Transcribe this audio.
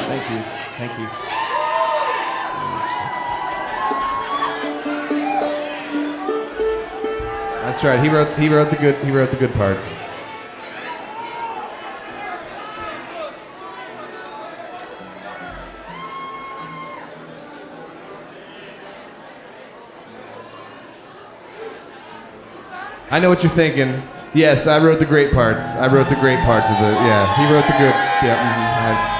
Thank you. Thank you. That's right. He wrote the good parts. I know what you're thinking. Yes, I wrote the great parts. I wrote the great parts of it. Yeah, he wrote the good. Yeah.